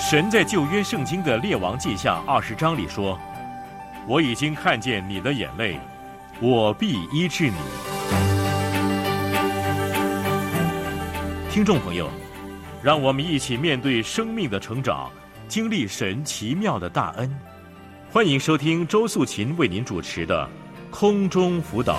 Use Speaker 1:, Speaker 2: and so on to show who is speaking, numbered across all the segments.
Speaker 1: 神在旧约圣经的列王记下20章里说，我已经看见你的眼泪，我必医治你。听众朋友，让我们一起面对生命的成长，经历神奇妙的大恩。欢迎收听周素琴为您主持的空中辅导。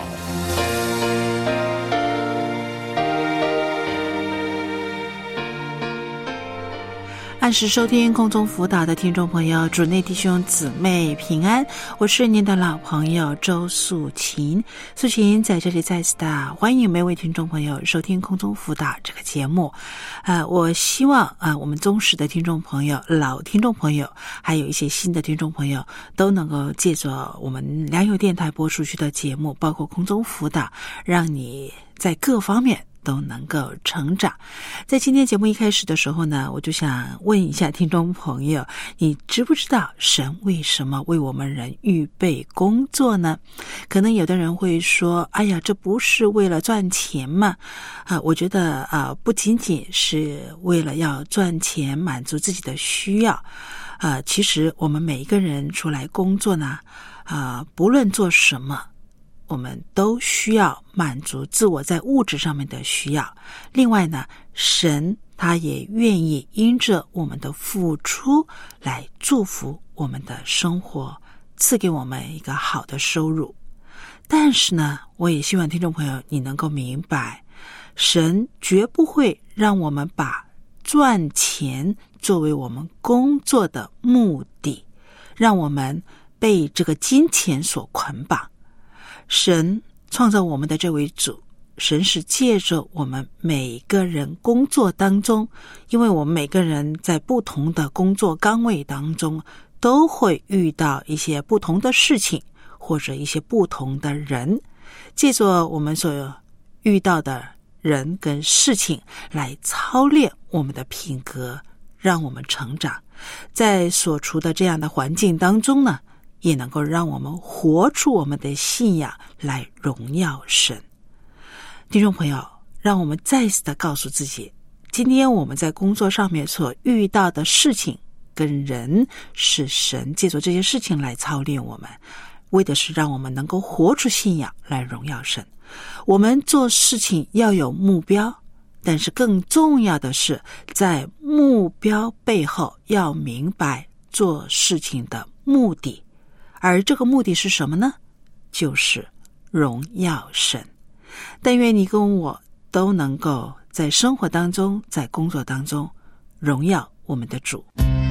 Speaker 2: 按时收听空中辅导的听众朋友，主内弟兄姊妹平安，我是您的老朋友周素琴。素琴在这里再次的欢迎每位听众朋友收听空中辅导这个节目。我希望我们忠实的听众朋友、老听众朋友，还有一些新的听众朋友，都能够借着我们良友电台播出去的节目，包括空中辅导，让你在各方面都能够成长。在今天节目一开始的时候呢，我就想问一下听众朋友，你知不知道神为什么为我们人预备工作呢？可能有的人会说，哎呀，这不是为了赚钱吗？我觉得不仅仅是为了要赚钱满足自己的需要。其实我们每一个人出来工作呢，不论做什么，我们都需要满足自我在物质上面的需要。另外呢，神他也愿意因着我们的付出来祝福我们的生活，赐给我们一个好的收入。但是呢，我也希望听众朋友你能够明白，神绝不会让我们把赚钱作为我们工作的目的，让我们被这个金钱所捆绑。神创造我们的这位主，神是借着我们每个人工作当中，因为我们每个人在不同的工作岗位当中都会遇到一些不同的事情，或者一些不同的人，借着我们所遇到的人跟事情来操练我们的品格，让我们成长。在所处的这样的环境当中呢，也能够让我们活出我们的信仰来荣耀神。听众朋友，让我们再次的告诉自己，今天我们在工作上面所遇到的事情跟人，是神借助这些事情来操练我们，为的是让我们能够活出信仰来荣耀神。我们做事情要有目标，但是更重要的是在目标背后要明白做事情的目的，而这个目的是什么呢？就是荣耀神。但愿你跟我都能够在生活当中，在工作当中荣耀我们的主。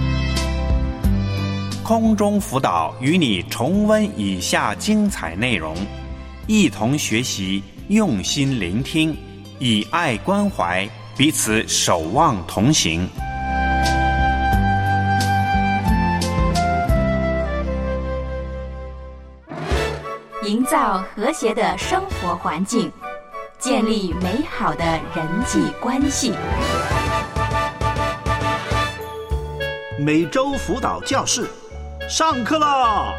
Speaker 3: 空中辅导与你重温以下精彩内容，一同学习，用心聆听，以爱关怀，彼此守望同行。
Speaker 4: 营造和谐的生活环境，建立美好的人际关系。
Speaker 5: 每周辅导教室上课啦！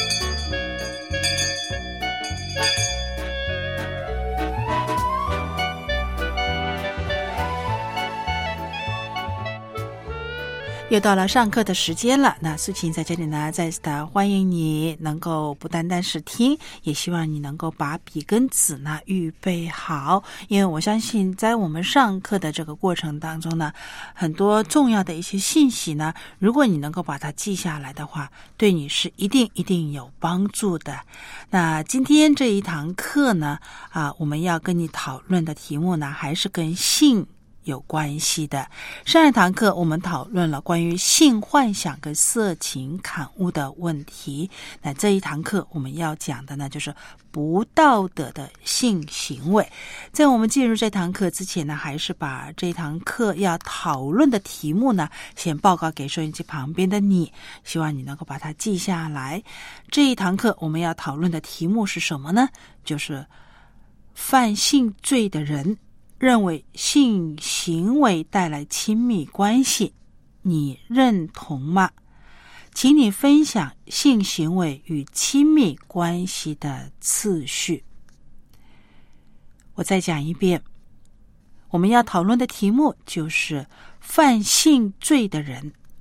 Speaker 2: 又到了上课的时间了，那素琴在这里呢，再次的欢迎你能够不单单是听，也希望你能够把笔跟纸呢预备好，因为我相信在我们上课的这个过程当中呢，很多重要的一些信息呢，如果你能够把它记下来的话，对你是一定有帮助的。那今天这一堂课呢，我们要跟你讨论的题目呢，还是跟性有关系的。上一堂课我们讨论了关于性幻想跟色情刊物的问题，那这一堂课我们要讲的呢，就是不道德的性行为。在我们进入这堂课之前呢，还是把这堂课要讨论的题目呢，先报告给收音机旁边的你，希望你能够把它记下来。这一堂课我们要讨论的题目是什么呢？就是犯性罪的人认为性行为带来亲密关系，你认同吗？请你分享性行为与亲密关系的次序。我再讲一遍，我们要讨论的题目就是犯性罪的人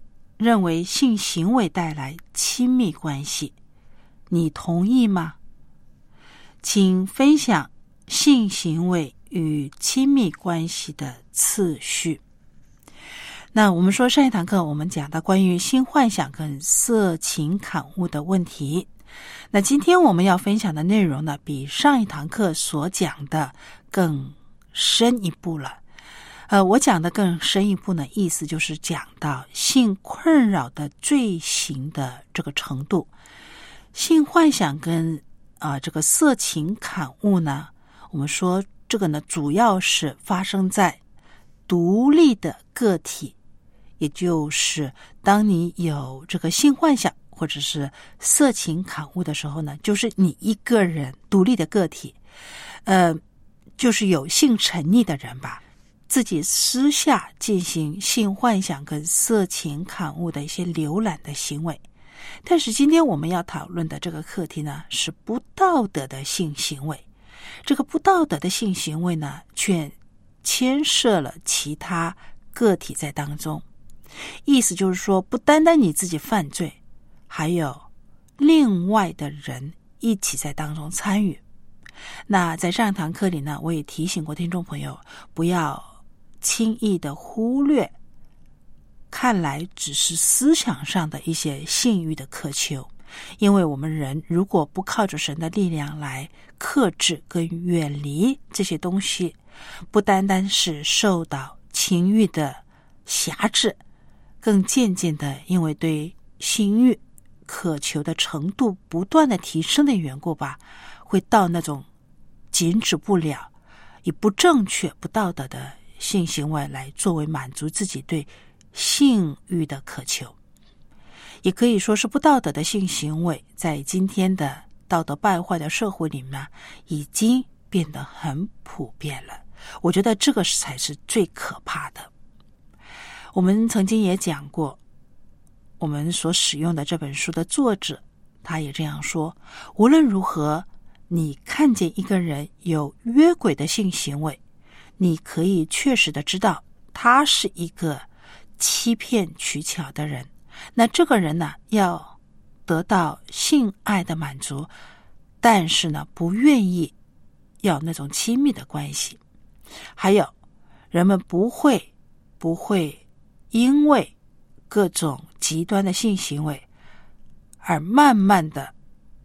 Speaker 2: 认为性行为带来亲密关系，你同意吗？请分享性行为与亲密关系的次序。那我们说上一堂课我们讲到关于性幻想跟色情感悟的问题，那今天我们要分享的内容呢，比上一堂课所讲的更深一步了。我讲的更深一步呢，意思就是讲到性困扰的罪行的这个程度。性幻想跟这个色情感悟呢，我们说这个呢主要是发生在独立的个体，也就是当你有这个性幻想或者是色情感悟的时候呢，就是你一个人独立的个体，就是有性沉溺的人吧，自己私下进行性幻想跟色情感悟的一些浏览的行为。但是今天我们要讨论的这个课题呢，是不道德的性行为。这个不道德的性行为呢，却牵涉了其他个体在当中。意思就是说，不单单你自己犯罪，还有另外的人一起在当中参与。那在上堂课里呢，我也提醒过听众朋友，不要轻易的忽略看来只是思想上的一些性欲的渴求，因为我们人如果不靠着神的力量来克制跟远离这些东西，不单单是受到情欲的辖制，更渐渐的因为对性欲渴求的程度不断的提升的缘故吧，会到那种禁止不了以不正确不道德的性行为来作为满足自己对性欲的渴求。也可以说是不道德的性行为在今天的道德败坏的社会里面已经变得很普遍了。我觉得这个才是最可怕的。我们曾经也讲过，我们所使用的这本书的作者他也这样说，无论如何你看见一个人有约轨的性行为，你可以确实的知道他是一个欺骗取巧的人。那这个人呢，要得到性爱的满足，但是呢不愿意要那种亲密的关系。还有人们不会因为各种极端的性行为而慢慢的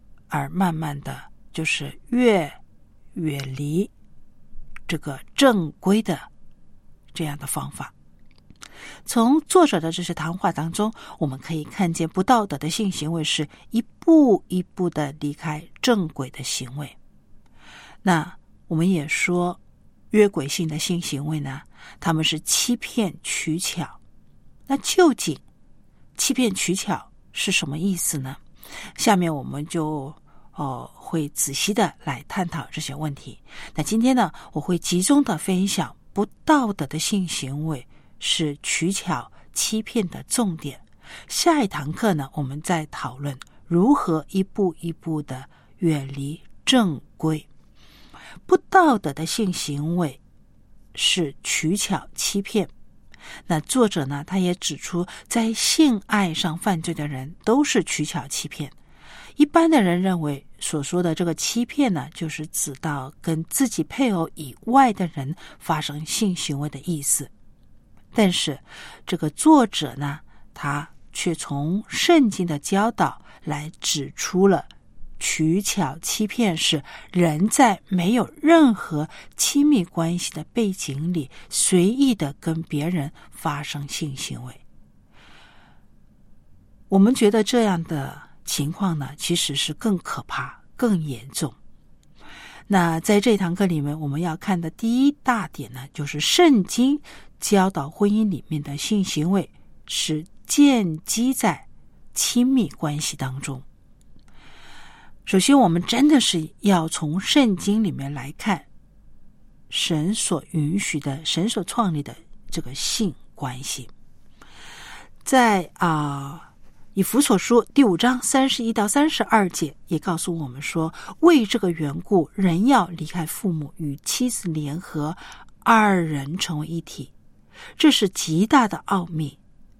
Speaker 2: 就是越远离这个正规的这样的方法。从作者的这些谈话当中，我们可以看见不道德的性行为是一步一步的离开正轨的行为。那我们也说约轨性的性行为呢，他们是欺骗取巧。那究竟欺骗取巧是什么意思呢？下面我们就会仔细的来探讨这些问题。那今天呢，我会集中的分享不道德的性行为是取巧欺骗的重点。下一堂课呢，我们再讨论如何一步一步的远离正规。不道德的性行为是取巧欺骗。那作者呢，他也指出，在性爱上犯罪的人都是取巧欺骗。一般的人认为所说的这个欺骗呢，就是指到跟自己配偶以外的人发生性行为的意思。但是这个作者呢，他却从圣经的教导来指出了取巧欺骗是人在没有任何亲密关系的背景里随意的跟别人发生性行为。我们觉得这样的情况呢，其实是更可怕更严重。那在这堂课里面，我们要看的第一大点呢，就是圣经教导婚姻里面的性行为是建基在亲密关系当中。首先我们真的是要从圣经里面来看神所允许的，神所创立的这个性关系。在以弗所书第5章31到32节也告诉我们说，为这个缘故，人要离开父母，与妻子联合，二人成为一体。这是极大的奥秘。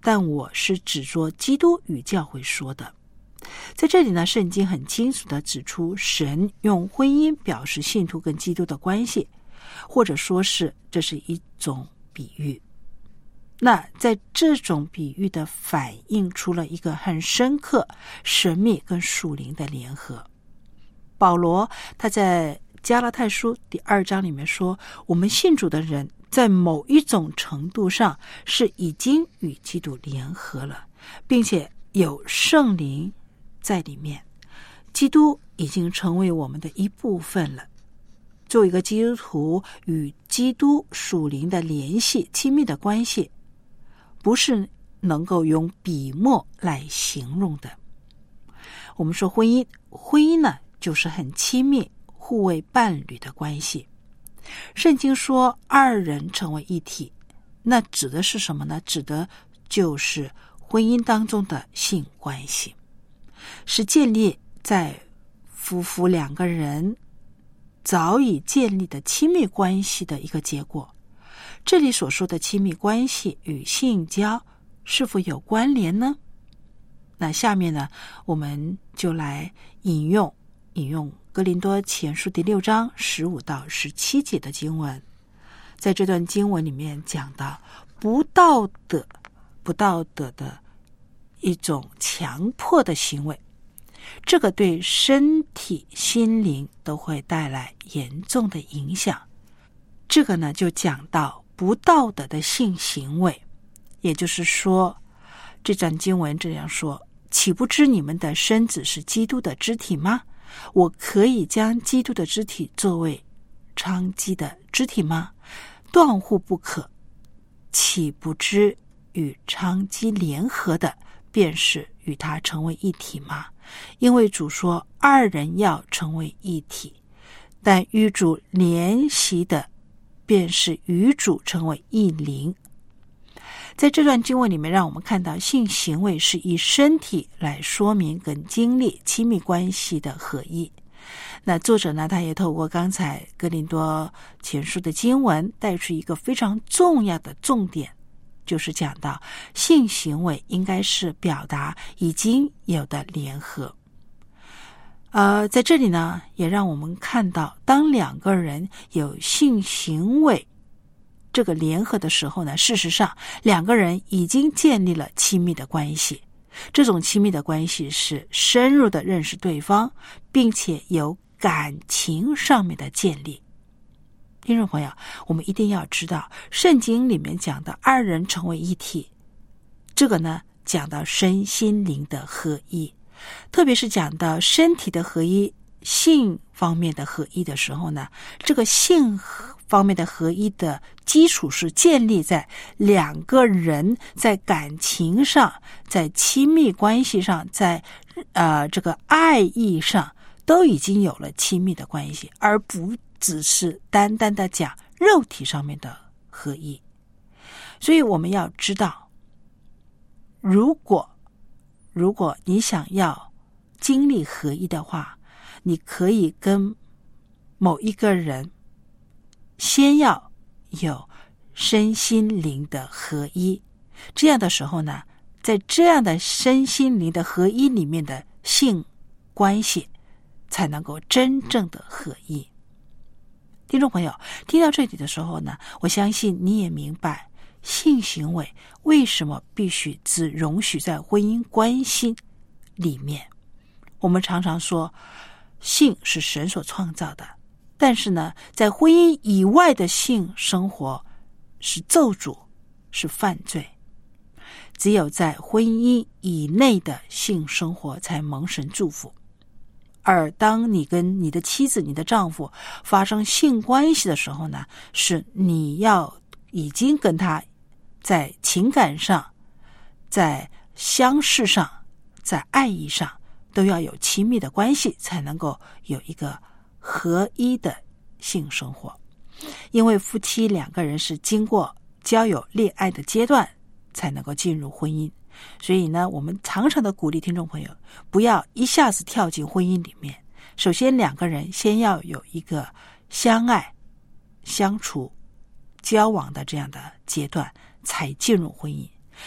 Speaker 2: 但我是指着基督与教会说的。在这里呢，圣经很清楚地指出，神用婚姻表示信徒跟基督的关系，或者说是这是一种比喻。那在这种比喻的反映出了一个很深刻、神秘跟属灵的联合。保罗他在加拉太书第2章里面说，我们信主的人在某一种程度上是已经与基督联合了，并且有圣灵在里面，基督已经成为我们的一部分了。作为一个基督徒与基督属灵的联系、亲密的关系，不是能够用笔墨来形容的。我们说婚姻呢，就是很亲密、互为伴侣的关系。圣经说二人成为一体，那指的是什么呢？指的就是婚姻当中的性关系，是建立在夫妇两个人早已建立的亲密关系的一个结果。这里所说的亲密关系与性交是否有关联呢？那下面呢，我们就来引用哥林多前书第6章15到17节的经文。在这段经文里面讲到不道德的一种强迫的行为，这个对身体心灵都会带来严重的影响。这个呢，就讲到不道德的性行为，也就是说，这段经文这样说，岂不知你们的身子是基督的肢体吗？我可以将基督的肢体作为娼妓的肢体吗？断乎不可。岂不知与娼妓联合的，便是与他成为一体吗？因为主说二人要成为一体，但与主联席的，便是与主成为一灵。在这段经文里面，让我们看到性行为是以身体来说明跟经历亲密关系的合一。那作者呢，他也透过刚才哥林多前书的经文带出一个非常重要的重点，就是讲到性行为应该是表达已经有的联合。在这里呢，也让我们看到，当两个人有性行为这个联合的时候呢，事实上两个人已经建立了亲密的关系。这种亲密的关系是深入的认识对方，并且有感情上面的建立。听众朋友，我们一定要知道，圣经里面讲的二人成为一体，这个呢，讲到身心灵的合一，特别是讲到身体的合一、性方面的合一的时候呢，这个性方面的合一的基础是建立在两个人在感情上、在亲密关系上、在这个爱意上都已经有了亲密的关系，而不只是单单的讲肉体上面的合一。所以我们要知道，如果你想要经历合一的话，你可以跟某一个人先要有身心灵的合一，这样的时候呢，在这样的身心灵的合一里面的性关系才能够真正的合一。听众朋友，听到这里的时候呢，我相信你也明白性行为为什么必须只容许在婚姻关系里面。我们常常说性是神所创造的，但是呢，在婚姻以外的性生活是咒诅，是犯罪。只有在婚姻以内的性生活才蒙神祝福。而当你跟你的妻子、你的丈夫发生性关系的时候呢，是你要已经跟他在情感上、在相识上、在爱意上都要有亲密的关系，才能够有一个合一的性生活。因为夫妻两个人是经过交友恋爱的阶段才能够进入婚姻，所以呢，我们常常的鼓励听众朋友不要一下子跳进婚姻里面。首先两个人先要有一个相爱、相处、交往的这样的阶段才进入婚姻。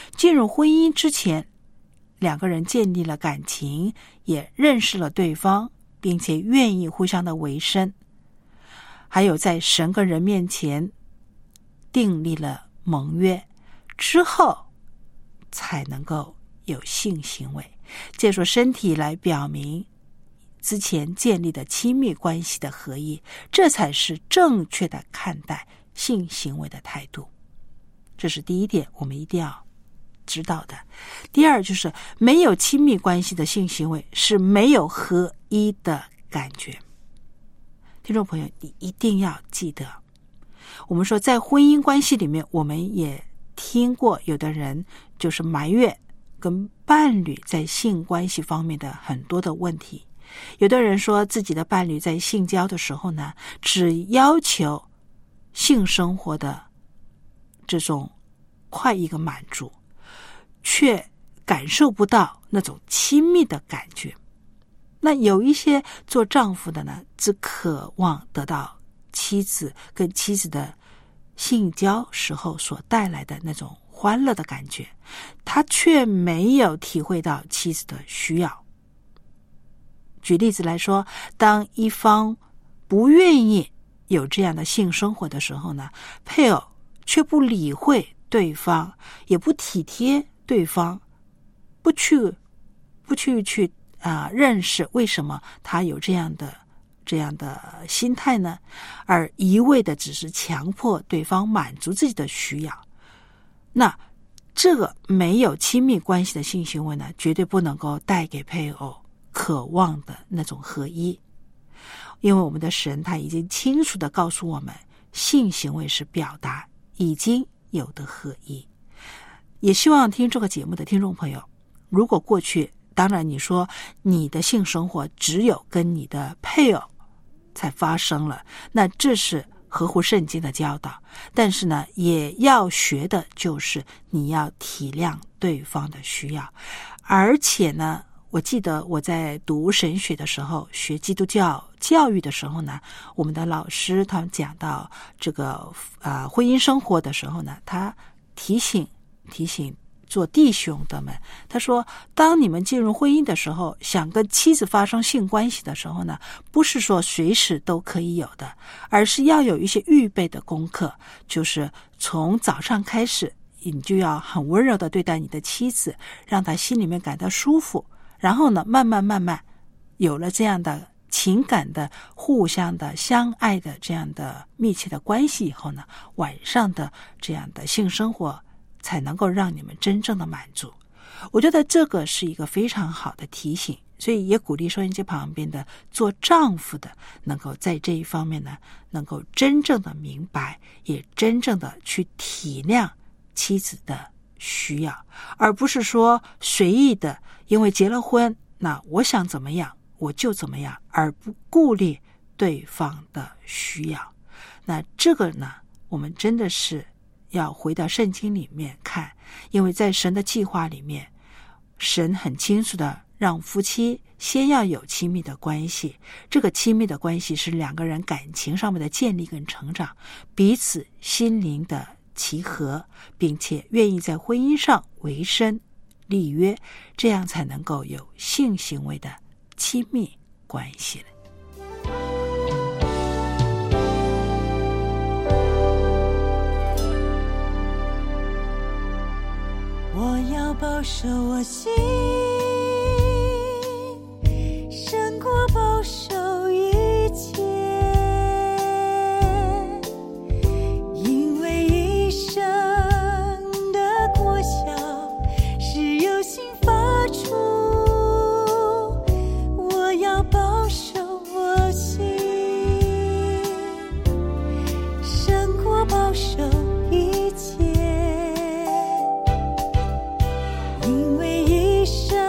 Speaker 2: 进入婚姻之前，两个人建立了感情，也认识了对方，并且愿意互相的委身，还有在神跟人面前订立了盟约之后，才能够有性行为，借助身体来表明之前建立的亲密关系的合一，这才是正确的看待性行为的态度。这是第一点，我们一定要知道的。第二，就是没有亲密关系的性行为是没有合一的感觉。听众朋友，你一定要记得，我们说在婚姻关系里面，我们也听过有的人就是埋怨跟伴侣在性关系方面的很多的问题。有的人说自己的伴侣在性交的时候呢，只要求性生活的这种快一个满足，却感受不到那种亲密的感觉。那有一些做丈夫的呢，只渴望得到妻子跟妻子的性交时候所带来的那种欢乐的感觉，他却没有体会到妻子的需要。举例子来说，当一方不愿意有这样的性生活的时候呢，配偶却不理会对方，也不体贴对方，不去认识为什么他有这样的心态呢，而一味的只是强迫对方满足自己的需要。那这个没有亲密关系的性行为呢，绝对不能够带给配偶渴望的那种合一。因为我们的神他已经清楚地告诉我们，性行为是表达已经有的合一。也希望听这个节目的听众朋友，如果过去当然你说你的性生活只有跟你的配偶才发生了，那这是合乎圣经的教导，但是呢，也要学的就是你要体谅对方的需要。而且呢，我记得我在读神学的时候，学基督教教育的时候呢，我们的老师他们讲到这个婚姻生活的时候呢，他提醒做弟兄的们，他说当你们进入婚姻的时候，想跟妻子发生性关系的时候呢，不是说随时都可以有的，而是要有一些预备的功课，就是从早上开始，你就要很温柔的对待你的妻子，让她心里面感到舒服，然后呢，慢慢有了这样的情感的互相的相爱的这样的密切的关系以后呢，晚上的这样的性生活才能够让你们真正的满足。我觉得这个是一个非常好的提醒，所以也鼓励收音机旁边的做丈夫的能够在这一方面呢，能够真正的明白，也真正的去体谅妻子的需要，而不是说随意的因为结了婚，那我想怎么样我就怎么样，而不顾虑对方的需要。那这个呢，我们真的是要回到圣经里面看，因为在神的计划里面，神很清楚的让夫妻先要有亲密的关系，这个亲密的关系是两个人感情上面的建立跟成长，彼此心灵的契合，并且愿意在婚姻上为身立约，这样才能够有性行为的亲密关系了。
Speaker 6: 我要保守我心，胜过保守一切，因为一生的果效是由心发出。我要保守我心，胜过保守一切，因为一生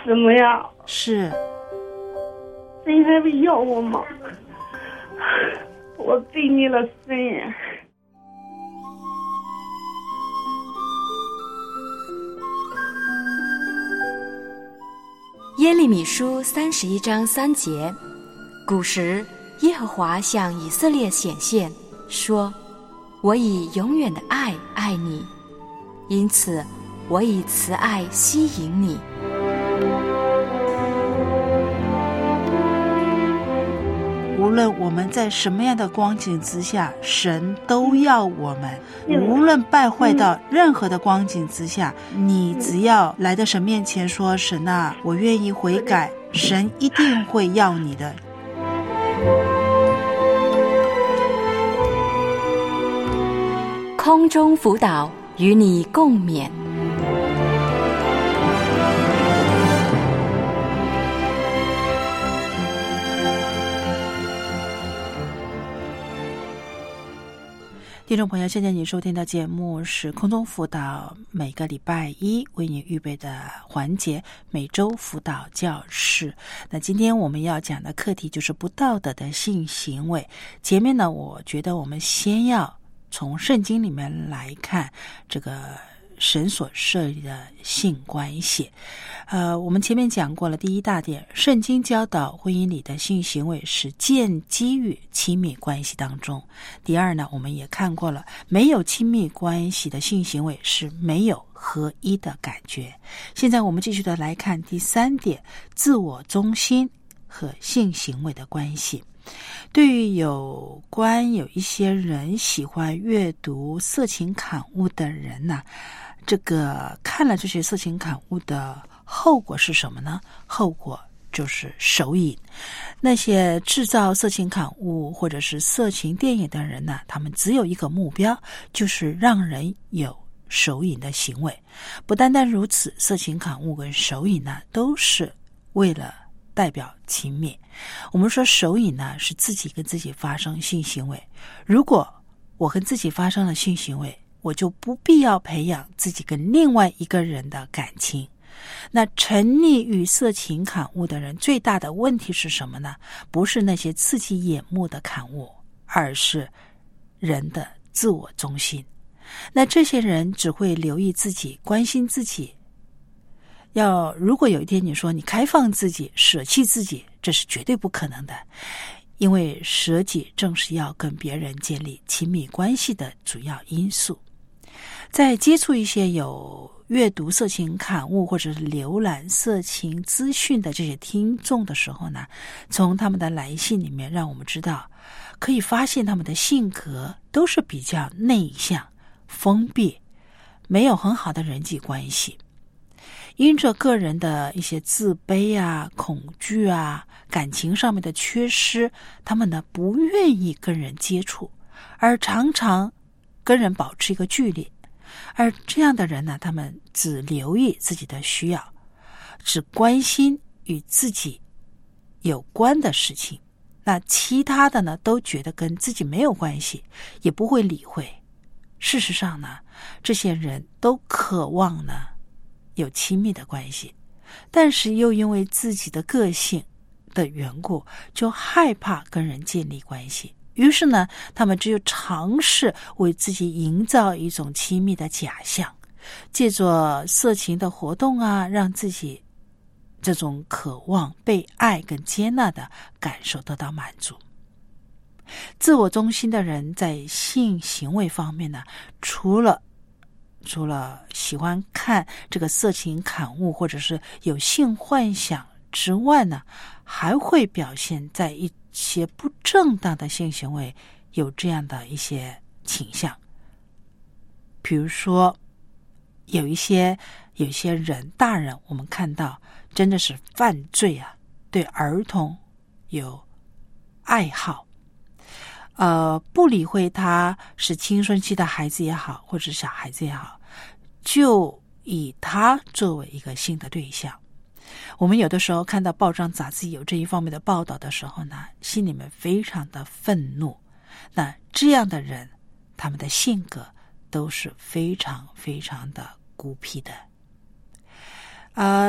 Speaker 7: 什么呀？
Speaker 2: 是。
Speaker 7: 神还会要我吗？我背逆了神。
Speaker 4: 耶利米书31章3节，古时耶和华向以色列显现，说：我以永远的爱爱你，因此我以慈爱吸引你。
Speaker 2: 无论我们在什么样的光景之下，神都要我们。无论败坏到任何的光景之下，你只要来到神面前说：神啊，我愿意悔改，神一定会要你的。
Speaker 4: 空中辅导，与你共勉。
Speaker 2: 听众朋友，现在你收听的节目是空中辅导，每个礼拜一为你预备的环节，每周辅导教室。那今天我们要讲的课题就是不道德的性行为。前面呢，我觉得我们先要从圣经里面来看这个神所设立的性关系。我们前面讲过了，第一大点，圣经教导婚姻里的性行为是建基于亲密关系当中。第二呢，我们也看过了，没有亲密关系的性行为是没有合一的感觉。现在我们继续的来看第三点，自我中心和性行为的关系。对于有一些人喜欢阅读色情刊物的人呢，这个看了这些色情刊物的后果是什么呢？后果就是手瘾。那些制造色情刊物或者是色情电影的人呢，他们只有一个目标，就是让人有手瘾的行为。不单单如此，色情刊物跟手瘾呢，都是为了代表亲密。我们说手瘾呢，是自己跟自己发生性行为。如果我跟自己发生了性行为，我就不必要培养自己跟另外一个人的感情。那沉溺于色情刊物的人最大的问题是什么呢？不是那些刺激眼目的刊物，而是人的自我中心。那这些人只会留意自己，关心自己。如果有一天你说你开放自己，舍弃自己，这是绝对不可能的。因为舍己正是要跟别人建立亲密关系的主要因素。在接触一些有阅读色情刊物或者是浏览色情资讯的这些听众的时候呢，从他们的来信里面让我们知道，可以发现他们的性格都是比较内向、封闭，没有很好的人际关系。因着个人的一些自卑啊、恐惧啊、感情上面的缺失，他们呢不愿意跟人接触，而常常跟人保持一个距离。而这样的人呢，他们只留意自己的需要，只关心与自己有关的事情，那其他的呢都觉得跟自己没有关系，也不会理会。事实上呢，这些人都渴望呢有亲密的关系，但是又因为自己的个性的缘故，就害怕跟人建立关系。于是呢，他们只有尝试为自己营造一种亲密的假象，借着色情的活动啊，让自己这种渴望被爱跟接纳的感受得到满足。自我中心的人在性行为方面呢，除了喜欢看这个色情刊物或者是有性幻想之外呢，还会表现在一些不正当的性行为有这样的一些倾向。比如说有一些人，大人我们看到真的是犯罪啊，对儿童有爱好，不理会他是青春期的孩子也好，或者小孩子也好，就以他作为一个性的对象。我们有的时候看到报章杂志有这一方面的报道的时候呢，心里面非常的愤怒。那这样的人，他们的性格都是非常非常的孤僻的。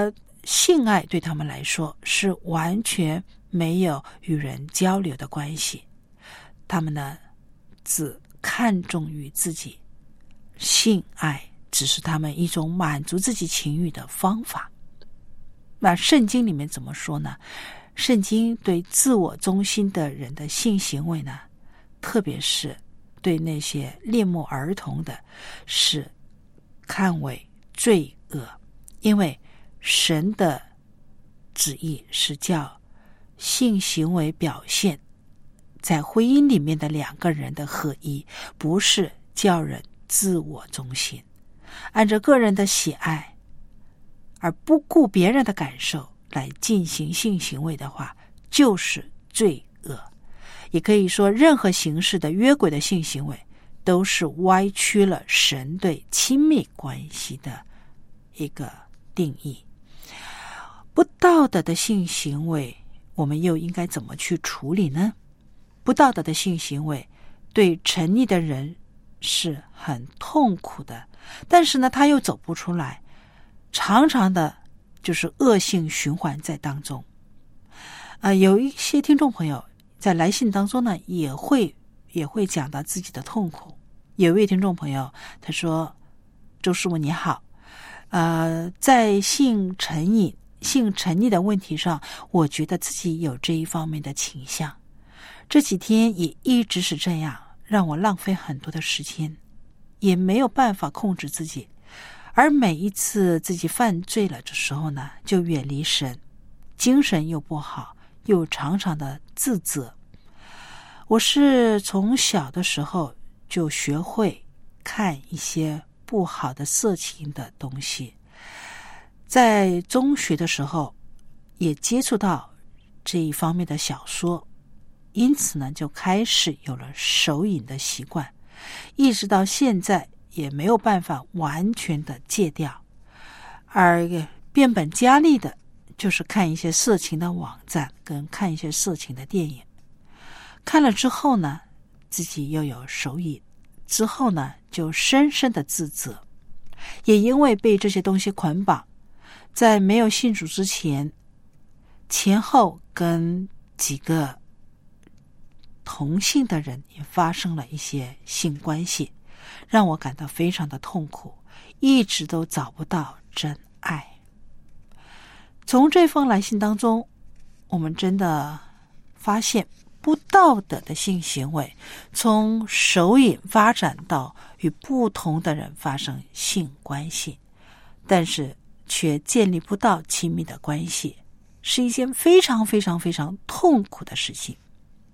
Speaker 2: 性爱对他们来说是完全没有与人交流的关系，他们呢只看重于自己，性爱只是他们一种满足自己情欲的方法。那圣经里面怎么说呢？圣经对自我中心的人的性行为呢，特别是对那些恋慕儿童的，是看为罪恶，因为神的旨意是叫性行为表现在婚姻里面的两个人的合一，不是叫人自我中心，按照个人的喜爱而不顾别人的感受来进行性行为的话，就是罪恶。也可以说，任何形式的约轨的性行为都是歪曲了神对亲密关系的一个定义。不道德的性行为，我们又应该怎么去处理呢？不道德的性行为对沉溺的人是很痛苦的，但是呢，他又走不出来，常常的就是恶性循环在当中。有一些听众朋友在来信当中呢，也会讲到自己的痛苦。有一位听众朋友他说：周师傅你好，在性成瘾的问题上，我觉得自己有这一方面的倾向，这几天也一直是这样，让我浪费很多的时间，也没有办法控制自己，而每一次自己犯罪了的时候呢，就远离神，精神又不好，又常常的自责。我是从小的时候就学会看一些不好的色情的东西，在中学的时候也接触到这一方面的小说，因此呢就开始有了手瘾的习惯，一直到现在也没有办法完全的戒掉，而变本加厉的就是看一些色情的网站跟看一些色情的电影。看了之后呢，自己又有手瘾，之后呢就深深的自责，也因为被这些东西捆绑，在没有信主之前，前后跟几个同性的人也发生了一些性关系，让我感到非常的痛苦，一直都找不到真爱。从这封来信当中，我们真的发现不道德的性行为从手瘾发展到与不同的人发生性关系，但是却建立不到亲密的关系，是一件非常非常非常痛苦的事情。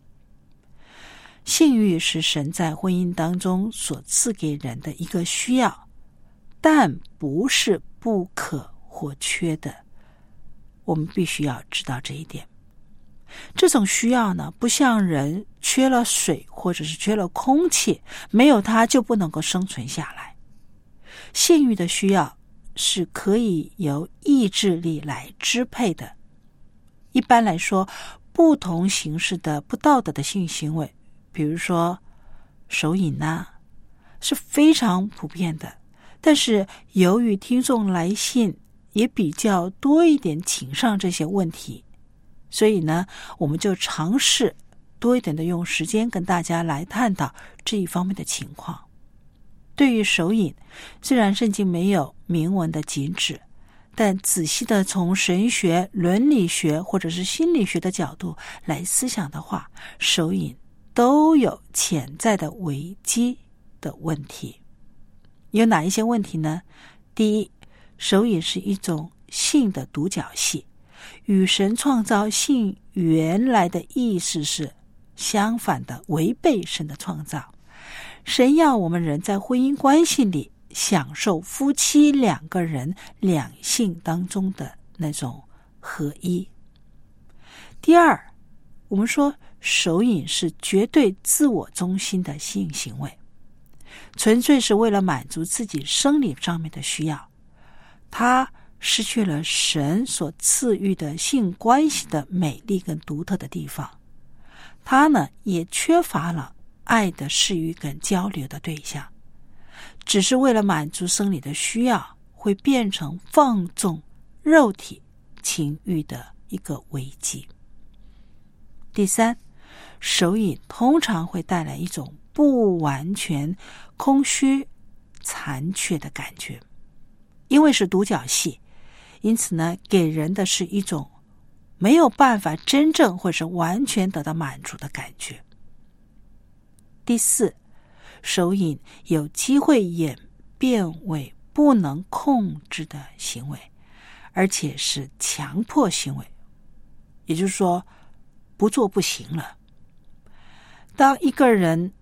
Speaker 2: 性欲是神在婚姻当中所赐给人的一个需要，但不是不可或缺的，我们必须要知道这一点。这种需要呢，不像人缺了水或者是缺了空气，没有它就不能够生存下来。性欲的需要是可以由意志力来支配的。一般来说，不同形式的不道德的性行为，比如说手瘾是非常普遍的，但是由于听众来信也比较多一点倾向这些问题，所以呢，我们就尝试多一点的用时间跟大家来探讨这一方面的情况。对于手瘾，虽然圣经没有明文的禁止，但仔细的从神学、伦理学或者是心理学的角度来思想的话，手瘾都有潜在的危机的问题。有哪一些问题呢？第一，手瘾是一种性的独角戏，与神创造性原来的意思是相反的，违背神的创造。神要我们人在婚姻关系里享受夫妻两个人两性当中的那种合一。第二，我们说手瘾是绝对自我中心的性行为，纯粹是为了满足自己生理上面的需要，它失去了神所赐予的性关系的美丽跟独特的地方，它呢也缺乏了爱的视域跟交流的对象，只是为了满足生理的需要，会变成放纵肉体情欲的一个危机。第三，手瘾通常会带来一种不完全、空虚、残缺的感觉，因为是独角戏，因此呢，给人的是一种没有办法真正或是完全得到满足的感觉。第四，手瘾有机会演变为不能控制的行为，而且是强迫行为，也就是说不做不行了。当一个人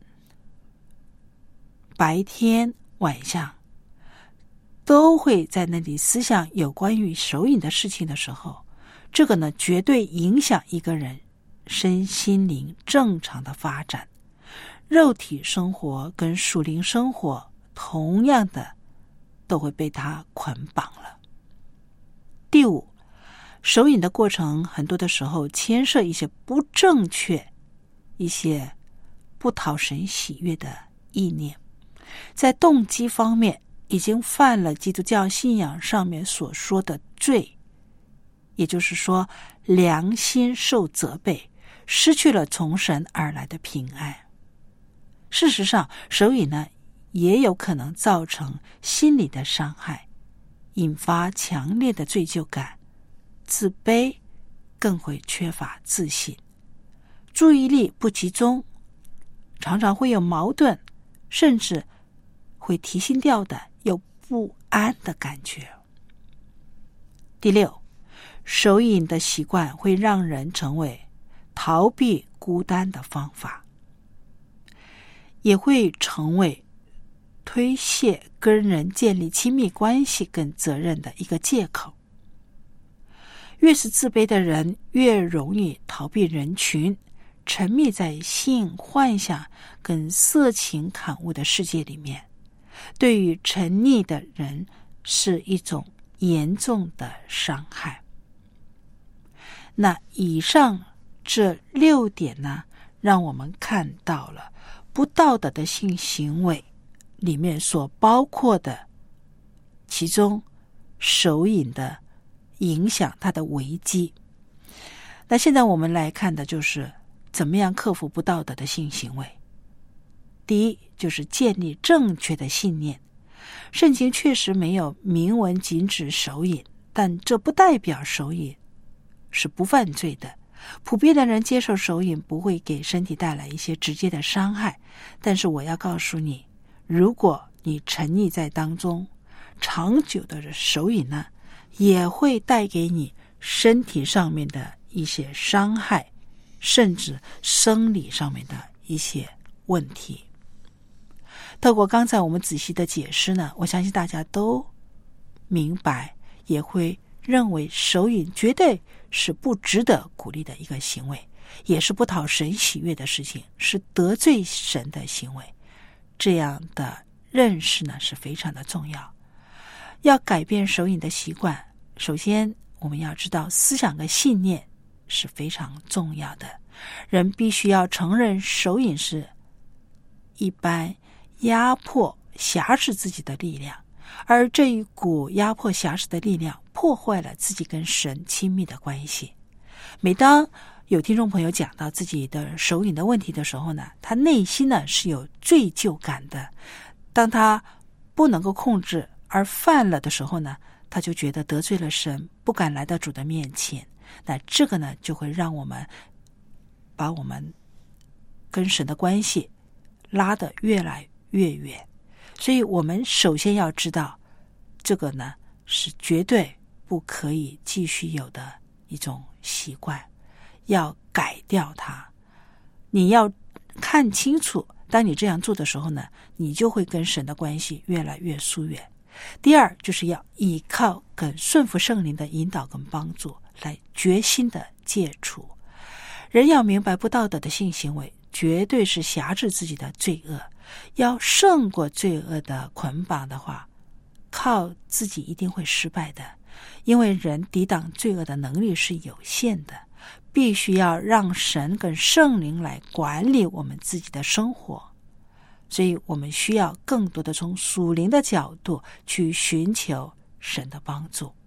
Speaker 2: 白天晚上都会在那里思想有关于手瘾的事情的时候，这个呢绝对影响一个人身心灵正常的发展。肉体生活跟属灵生活同样的都会被它捆绑了。第五，手瘾的过程很多的时候牵涉一些不正确、一些不讨神喜悦的意念，在动机方面已经犯了基督教信仰上面所说的罪，也就是说良心受责备，失去了从神而来的平安。事实上，手瘾呢也有可能造成心理的伤害，引发强烈的罪疚感、自卑，更会缺乏自信，注意力不集中，常常会有矛盾，甚至会提心吊胆，有不安的感觉。第六，手瘾的习惯会让人成为逃避孤单的方法，也会成为推卸跟人建立亲密关系跟责任的一个借口。越是自卑的人，越容易逃避人群，沉迷在性幻想跟色情刊物的世界里面，对于沉溺的人是一种严重的伤害。那以上这6点呢，让我们看到了不道德的性行为里面所包括的其中手瘾的影响，它的危机。那现在我们来看的就是怎么样克服不道德的性行为。第一，就是建立正确的信念。圣经确实没有明文禁止手瘾，但这不代表手瘾是不犯罪的。普遍的人接受手瘾不会给身体带来一些直接的伤害，但是我要告诉你，如果你沉溺在当中，长久的手瘾呢，也会带给你身体上面的一些伤害，甚至生理上面的一些问题。透过刚才我们仔细的解释呢，我相信大家都明白，也会认为手瘾绝对是不值得鼓励的一个行为，也是不讨神喜悦的事情，是得罪神的行为。这样的认识呢是非常的重要。要改变手瘾的习惯，首先我们要知道思想和信念是非常重要的。人必须要承认手瘾是一般压迫辖制自己的力量，而这一股压迫辖制的力量破坏了自己跟神亲密的关系。每当有听众朋友讲到自己的手瘾的问题的时候呢，他内心呢是有罪疚感的。当他不能够控制而犯了的时候呢，他就觉得得罪了神，不敢来到主的面前。那这个呢，就会让我们把我们跟神的关系拉得越来越远。所以我们首先要知道，这个呢是绝对不可以继续有的一种习惯，要改掉它。你要看清楚，当你这样做的时候呢，你就会跟神的关系越来越疏远。第二，就是要依靠跟顺服圣灵的引导跟帮助，来决心的戒除。人要明白，不道德的性行为绝对是辖制自己的罪恶，要胜过罪恶的捆绑的话，靠自己一定会失败的，因为人抵挡罪恶的能力是有限的，必须要让神跟圣灵来管理我们自己的生活。所以我们需要更多的从属灵的角度去寻求神的帮助。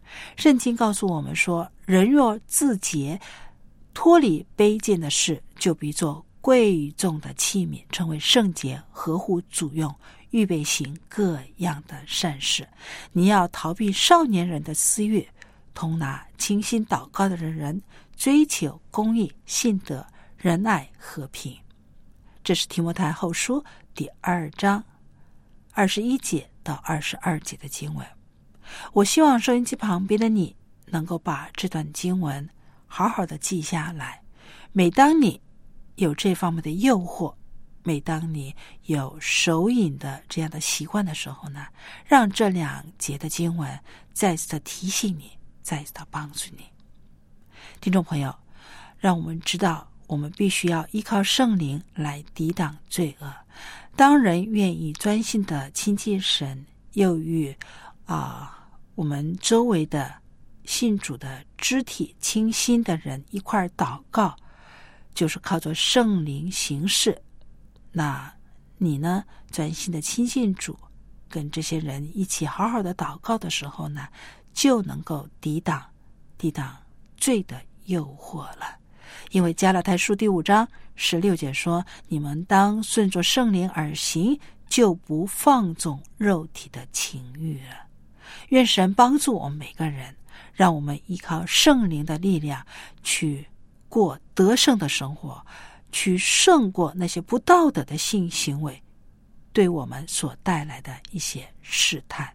Speaker 2: 圣经告诉我们说，人若自洁，脱离卑贱的事，就必做贵重的器皿，成为圣洁，合乎主用，预备行各样的善事。你要逃避少年人的私欲，同那倾心祷告的人，追求公义、信德、仁爱、和平。这是提摩太后书第2章21节到22节的经文。我希望收音机旁边的你能够把这段经文好好的记下来。每当你有这方面的诱惑，每当你有手瘾的这样的习惯的时候呢，让这2节的经文再次的提醒你，再次的帮助你。听众朋友，让我们知道我们必须要依靠圣灵来抵挡罪恶。当人愿意专心的亲近神，又与我们周围的信主的肢体清心的人一块祷告，就是靠着圣灵行事。那你呢，专心的亲近主，跟这些人一起好好的祷告的时候呢，就能够抵挡罪的诱惑了。因为加拉太书第5章16节说，你们当顺着圣灵而行，就不放纵肉体的情欲了。愿神帮助我们每个人，让我们依靠圣灵的力量去过得胜的生活，去胜过那些不道德的性行为对我们所带来的一些试探。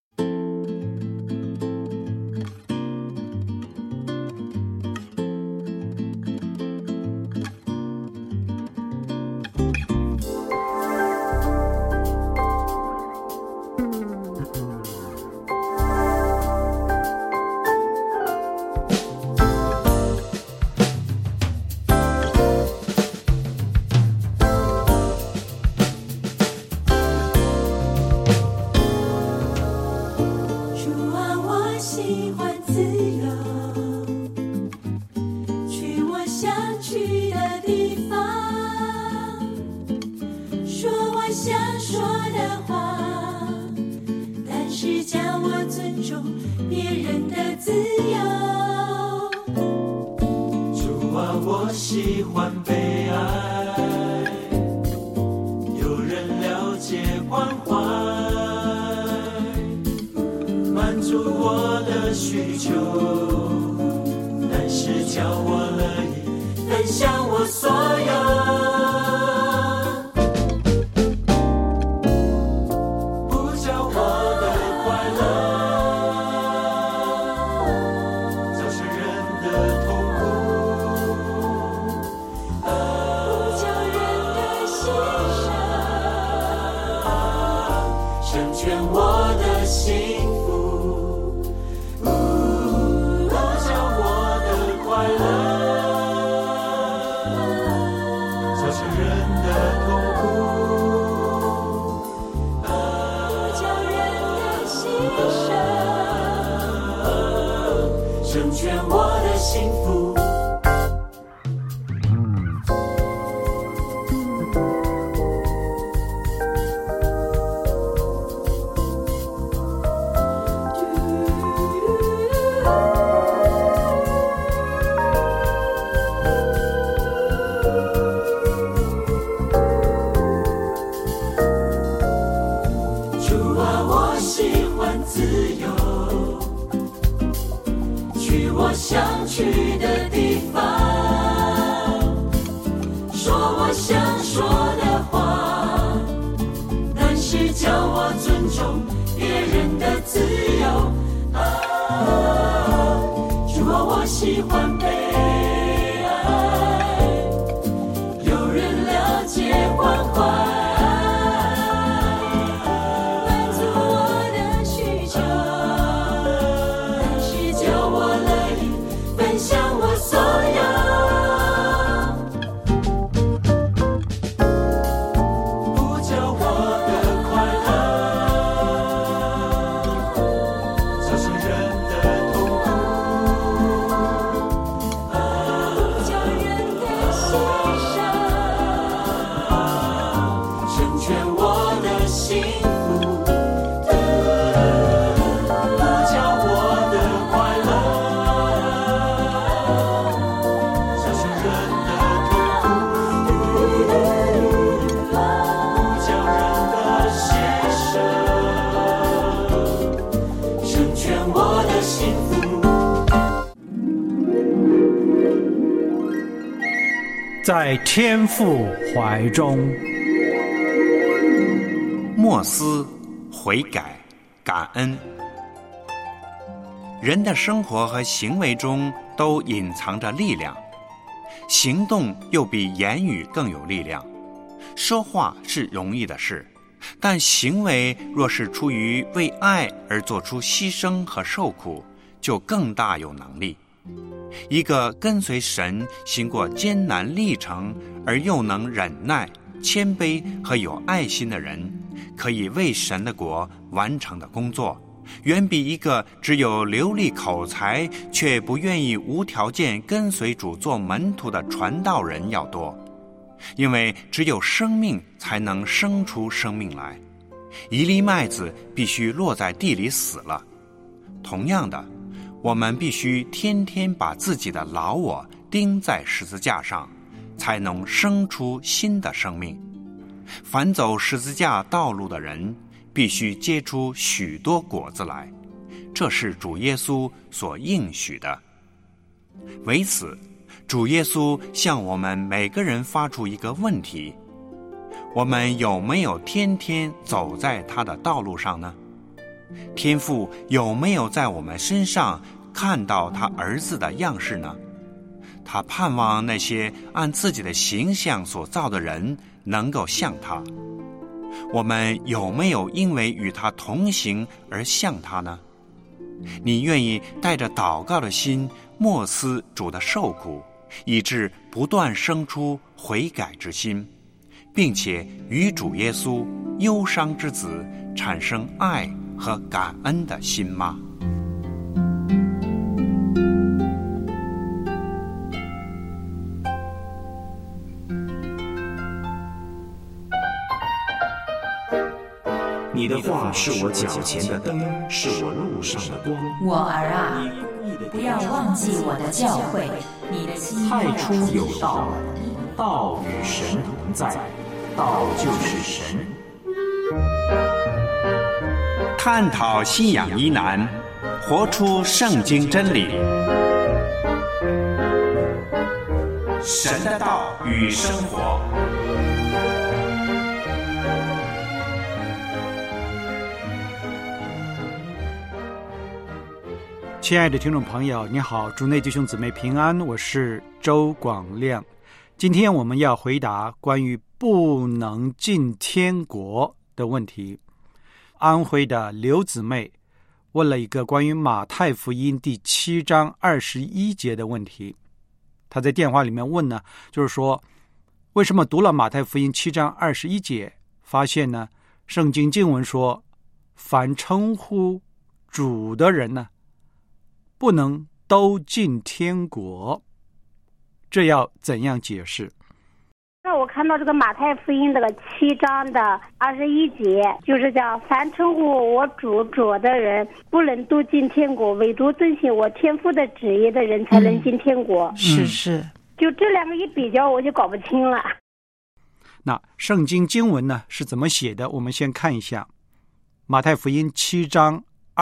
Speaker 8: 我喜欢被爱，有人了解关怀，满足我的需求，但是叫我乐意分享我所有。成全我的幸福。主啊，我喜欢自由，我想去的地方，说我想说的话，但是叫我尊重别人的自由。主啊，我喜欢被爱，有人了解关怀。不叫我的
Speaker 9: 在天父怀中。
Speaker 3: 默思、悔改、感恩。人的生活和行为中都隐藏着力量，行动又比言语更有力量。说话是容易的事，但行为若是出于为爱而做出牺牲和受苦，就更大有能力。一个跟随神行过艰难历程而又能忍耐、谦卑和有爱心的人，可以为神的国完成的工作，远比一个只有流利口才却不愿意无条件跟随主做门徒的传道人要多。因为只有生命才能生出生命来，一粒麦子必须落在地里死了。同样的，我们必须天天把自己的老我钉在十字架上，才能生出新的生命。凡走十字架道路的人，必须结出许多果子来，这是主耶稣所应许的。为此，主耶稣向我们每个人发出一个问题：我们有没有天天走在他的道路上呢？天父有没有在我们身上看到他儿子的样式呢？他盼望那些按自己的形象所造的人能够像他。我们有没有因为与他同行而像他呢？你愿意带着祷告的心默思主的受苦，以致不断生出悔改之心，并且与主耶稣忧伤之子产生爱和感恩的心吗？
Speaker 10: 你的话是我脚前的灯，是我路上的光。
Speaker 11: 我儿啊，不要忘记我的教诲，你的心
Speaker 10: 太初有道，道与神同在，道就是神。
Speaker 3: 探讨信仰疑难，活出圣经真理。神的道与生活。
Speaker 9: 亲爱的听众朋友，你好，主内弟兄姊妹平安，我是周广亮。今天我们要回答关于不能进天国的问题。安徽的刘姊妹问了一个关于马太福音第7章21节的问题。她在电话里面问呢，就是说为什么读了马太福音7章21节，发现呢圣经经文说凡称呼主的人呢不能都进天国，这要怎样解释？
Speaker 7: 那我看到这个马太福音这个7章的21节，就是讲凡称呼我主的人，不能都进天国，唯独遵行我天父的旨意的人才能进天国。
Speaker 2: 是，
Speaker 7: 就这两个一比较，我就搞不清了。
Speaker 9: 那圣经经文呢是怎么写的？我们先看一下马太福音7章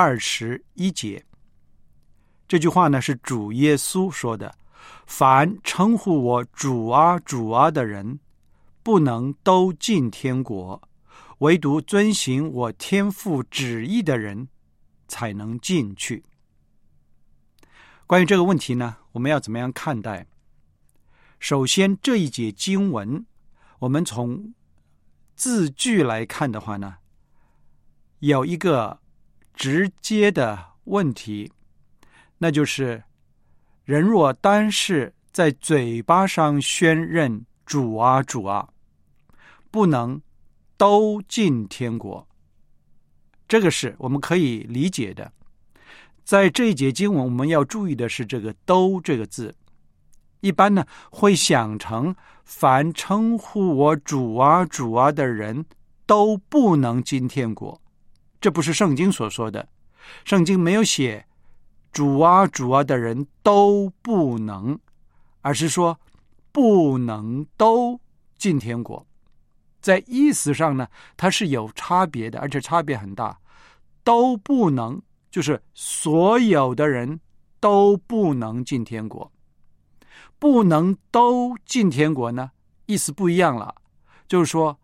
Speaker 9: 21节。这句话呢是主耶稣说的，凡称呼我主啊主啊的人，不能都进天国，唯独遵行我天父旨意的人才能进去。关于这个问题呢，我们要怎么样看待？首先，这一节经文我们从字句来看的话呢，有一个直接的问题，那就是人若单是在嘴巴上宣认主啊主啊，不能都进天国。这个是我们可以理解的。在这一节经文我们要注意的是这个都这个字，一般呢会想成凡称呼我主啊主啊的人都不能进天国，这不是圣经所说的。圣经没有写主啊主啊的人都不能，而是说不能都进天国。在意思上呢，它是有差别的，而且差别很大。都不能就是所有的人都不能进天国， 不能都进天国呢，意思不一样了，就是说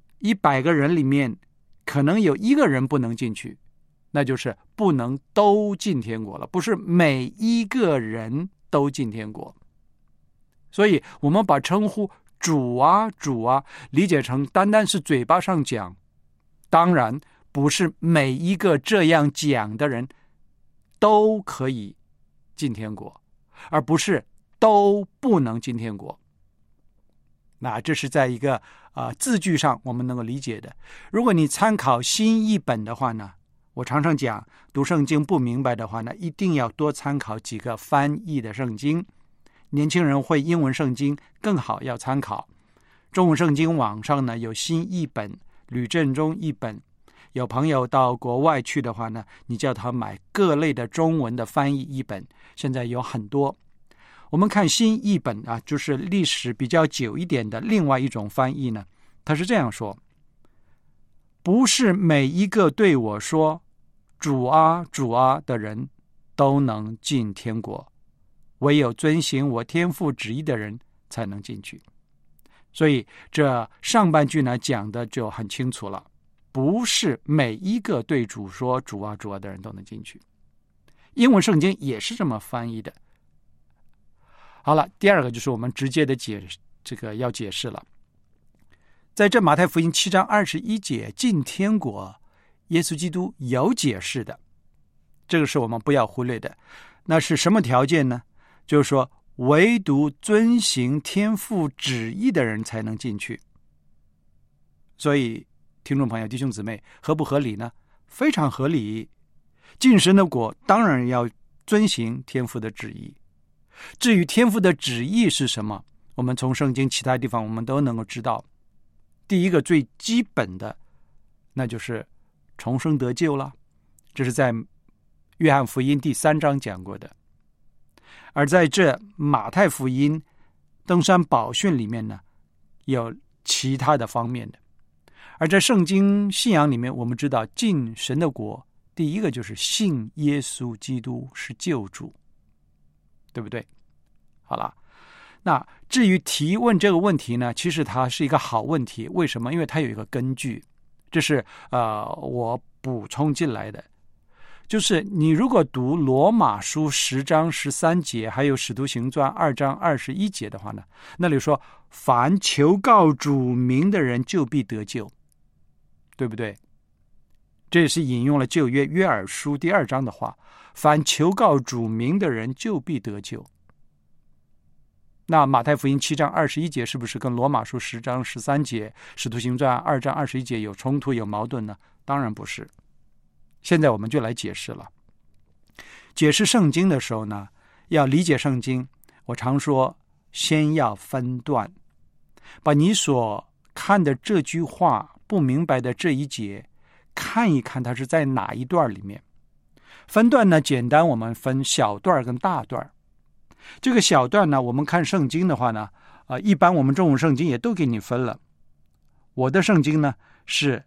Speaker 9: 100个人里面可能有1个人不能进去，那就是不能都进天国了，不是每一个人都进天国。所以我们把称呼主啊主啊理解成单单是嘴巴上讲，当然不是每一个这样讲的人都可以进天国，而不是都不能进天国。那这是在一个字句上我们能够理解的。如果你参考新译本的话呢，我常常讲读圣经不明白的话呢，一定要多参考几个翻译的圣经。年轻人会英文圣经更好要参考中文圣经，网上呢有新译本、吕振中译本。有朋友到国外去的话呢，你叫他买各类的中文的翻译译本，现在有很多。我们看新译本啊，就是历史比较久一点的另外一种翻译呢，他是这样说：不是每一个对我说主啊主啊的人都能进天国，唯有遵行我天父旨意的人才能进去。所以这上半句呢讲的就很清楚了，不是每一个对主说主啊主啊的人都能进去。英文圣经也是这么翻译的。好了，第二个就是我们直接的要解释了。在这马太福音7章21节进天国，耶稣基督有解释的，这个是我们不要忽略的。那是什么条件呢？就是说唯独遵行天父旨意的人才能进去。所以听众朋友弟兄姊妹，合不合理呢？非常合理。进神的国当然要遵行天父的旨意。至于天父的旨意是什么，我们从圣经其他地方我们都能够知道。第一个最基本的，那就是重生得救了，这是在约翰福音第3章讲过的。而在这马太福音登山宝训里面呢，有其他的方面的。而在圣经信仰里面，我们知道进神的国，第一个就是信耶稣基督是救主，对不对？好了，那至于提问这个问题呢，其实它是一个好问题。为什么？因为它有一个根据，这是我补充进来的。就是你如果读罗马书10章13节，还有使徒行传2章21节的话呢，那里说凡求告主名的人就必得救，对不对？这也是引用了旧约约珥书第2章的话，凡求告主名的人就必得救。那马太福音7章21节是不是跟罗马书10章13节、使徒行传2章21节有冲突有矛盾呢？当然不是。现在我们就来解释了。解释圣经的时候呢，要理解圣经，我常说先要分段，把你所看的这句话不明白的这一节看一看它是在哪一段里面。分段呢，简单我们分小段跟大段。这个小段呢，我们看圣经的话呢，一般我们中文圣经也都给你分了。我的圣经呢是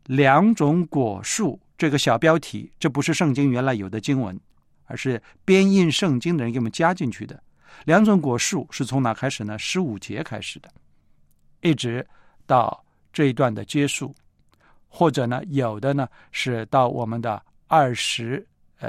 Speaker 9: 2种果树这个小标题，这不是圣经原来有的经文，而是编印圣经的人给我们加进去的。2种果树是从哪开始呢？15节开始的，一直到这一段的结束，或者呢有的呢是到我们的23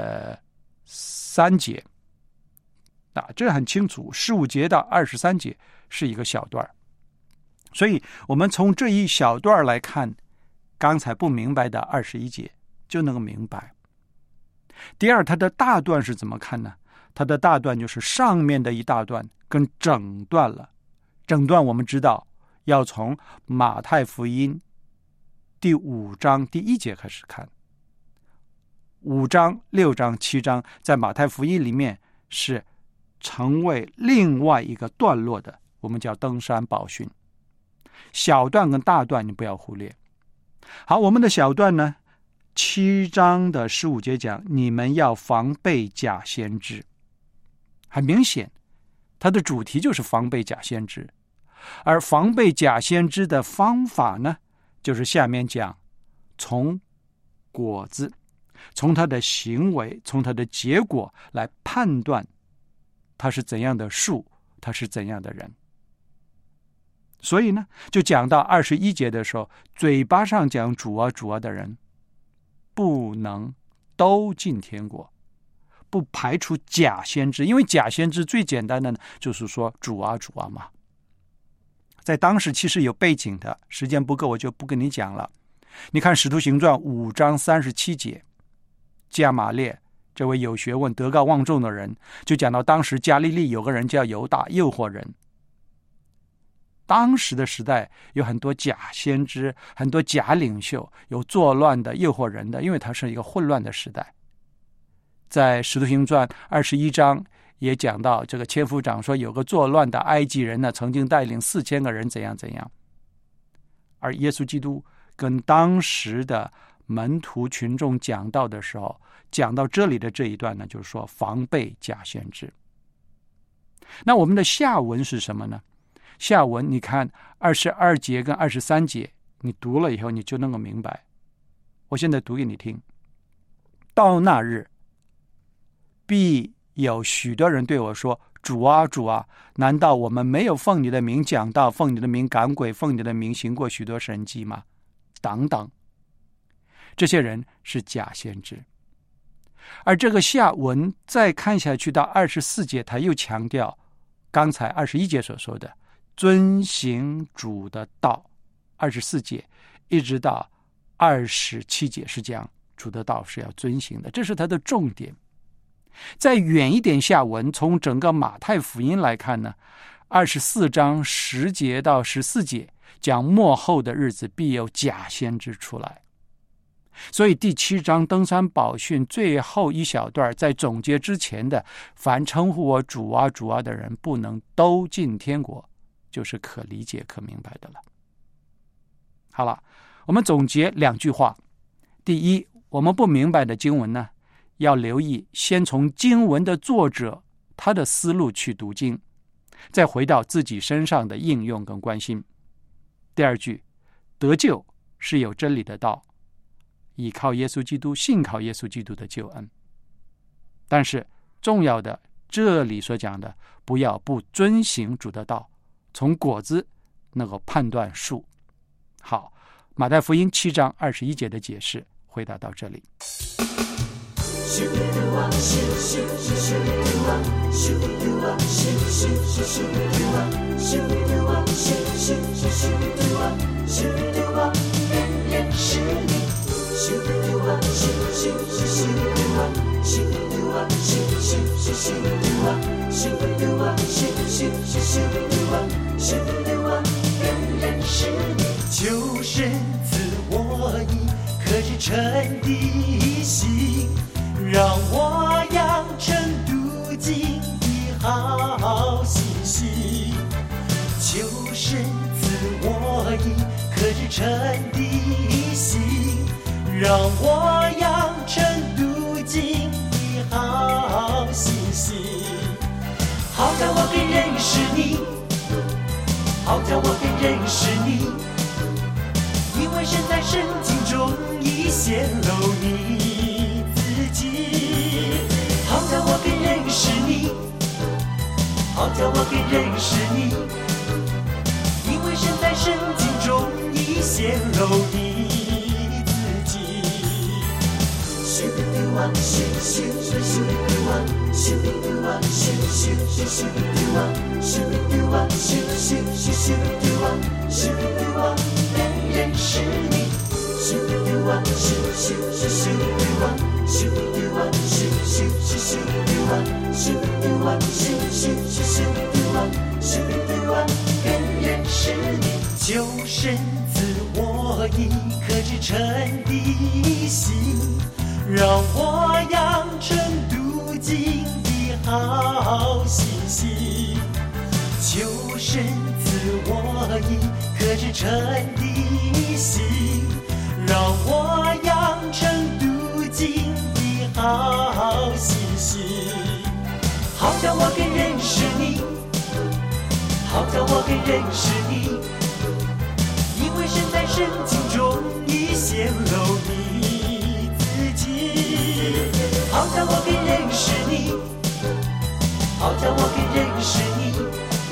Speaker 9: 节。这很清楚，15节到23节是一个小段。所以我们从这一小段来看，刚才不明白的21节就能够明白。第二，它的大段是怎么看呢？它的大段就是上面的一大段跟整段了。整段我们知道要从马太福音第5章第1节开始看，5章、6章、7章在马太福音里面是成为另外一个段落的，我们叫登山宝训。小段跟大段你不要忽略。好，我们的小段呢，7章的15节讲你们要防备假先知，很明显它的主题就是防备假先知。而防备假先知的方法呢，就是下面讲从果子，从他的行为，从他的结果来判断他是怎样的树， 他是怎样的人。所以呢，就讲到21节的时候，嘴巴上讲主啊主啊的人，不能都进天国，不排除假先知，因为假先知最简单的呢，就是说主啊主啊嘛。在当时其实有背景的，时间不够我就不跟你讲了。你看使徒行传5章37节，加马列这位有学问德高望重的人，就讲到当时加利利有个人叫犹大，诱惑人。当时的时代有很多假先知，很多假领袖，有作乱的诱惑人的，因为它是一个混乱的时代。在使徒行传21章也讲到，这个千夫长说有个作乱的埃及人呢，曾经带领4000个人怎样怎样。而耶稣基督跟当时的门徒群众讲道的时候，讲到这里的这一段呢，就是说防备假先知。那我们的下文是什么呢？下文你看22节跟23节，你读了以后你就能够明白。我现在读给你听。到那日，必有许多人对我说，主啊主啊，难道我们没有奉你的名讲道，奉你的名赶鬼，奉你的名行过许多神迹吗？等等，这些人是假先知。而这个下文再看下去到24节，他又强调刚才21节所说的遵行主的道。24节一直到27节是讲主的道是要遵行的，这是他的重点。再远一点下文，从整个马太福音来看呢，24章10节到14节讲末后的日子必有假先知出来。所以第7章登山宝训最后一小段，在总结之前的凡称呼我主啊主啊的人不能都进天国，就是可理解可明白的了。好了，我们总结2句话。第一，我们不明白的经文呢，要留意先从经文的作者他的思路去读经，再回到自己身上的应用跟关心。第二句，得救是有真理的道，依靠耶稣基督，信靠耶稣基督的救恩。但是重要的，这里所讲的，不要不遵行主的道，从果子能够判断树。好，马太福音7章21节的解释回答到这里。
Speaker 8: 求神赐我一颗至诚的心，让我养成笃敬的好习性。求神赐我一颗至诚的心，让我养成笃敬的好习性。好叫我更认识你，好叫我更认识你，因为神在圣经中已显露你自己。好叫我更认识你，好叫我更认识你，因为神在圣经中已显露你自己。咻嘟哇咻咻咻咻嘟哇咻嘟哇咻咻咻咻嘟哇咻嘟哇咻咻咻咻嘟哇咻嘟哇更认识你。咻嘟哇咻咻咻咻嘟哇咻嘟哇咻咻咻咻嘟哇咻嘟哇咻咻咻咻嘟哇咻嘟哇更认识你。求神赐我一颗至诚的心，让我养成笃敬的好习性。求神赐我一颗至诚的心，让我养成笃敬的好习性。好叫我更认识你，好叫我更认识你，因为神在圣经中已显露你自己。好叫我更认识你，好叫我更认识你，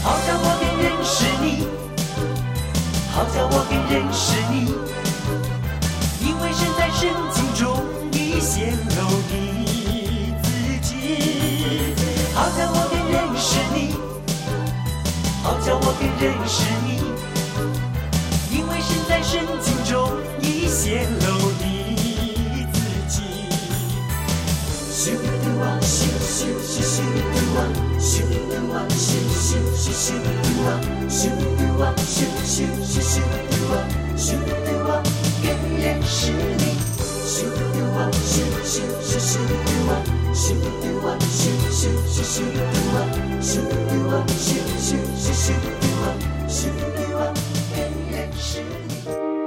Speaker 8: 好叫我更认识你，好叫我更认识你，因为神在圣经中已显露你自己。好叫我更认识你，好叫我更认识你，因为神在圣经中已显露你自己。咻嘟哇咻咻咻咻嘟哇，咻嘟哇咻咻咻咻嘟哇，咻嘟哇咻咻咻咻嘟哇，咻嘟哇更认识你，咻嘟哇咻咻咻咻嘟哇，咻嘟哇咻咻咻咻嘟哇，咻嘟哇咻咻咻咻嘟哇，咻嘟哇更认识你。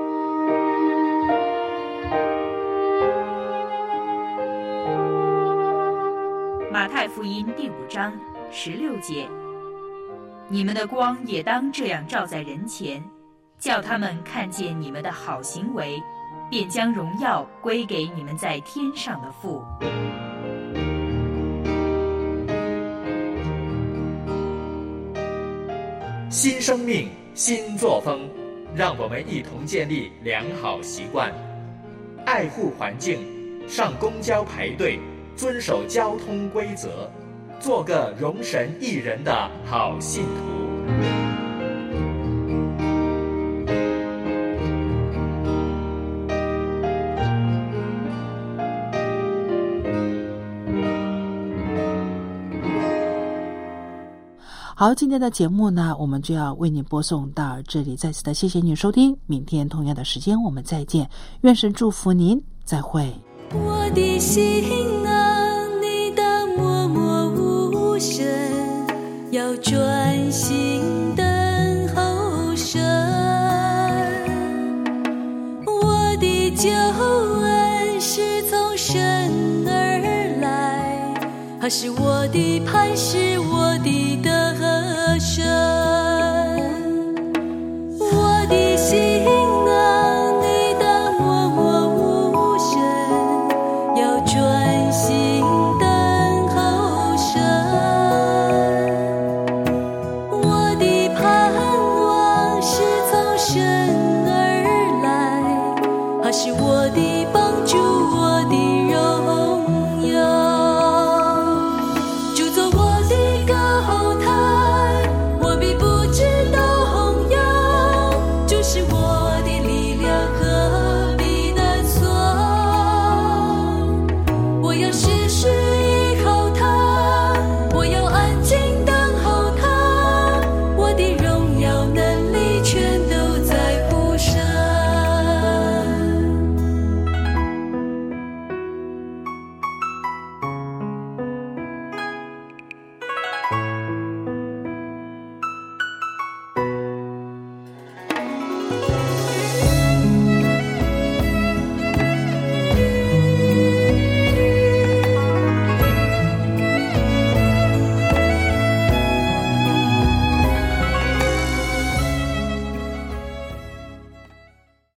Speaker 11: 马太福音第5章16节，你们的光也当这样照在人前，叫他们看见你们的好行为，便将荣耀归给你们在天上的父。
Speaker 12: 新生命，新作风，让我们一同建立良好习惯，爱护环境，上公交排队，遵守交通规则，做个容神益人的好信徒。
Speaker 2: 好，今天的节目呢，我们就要为你播送到这里。再次的谢谢你收听，明天同样的时间我们再见。愿神祝福您，再会。
Speaker 6: 我的心啊，你当默默无声，要专心等候神。我的救恩是从神而来，他是我的磐石，我的灯。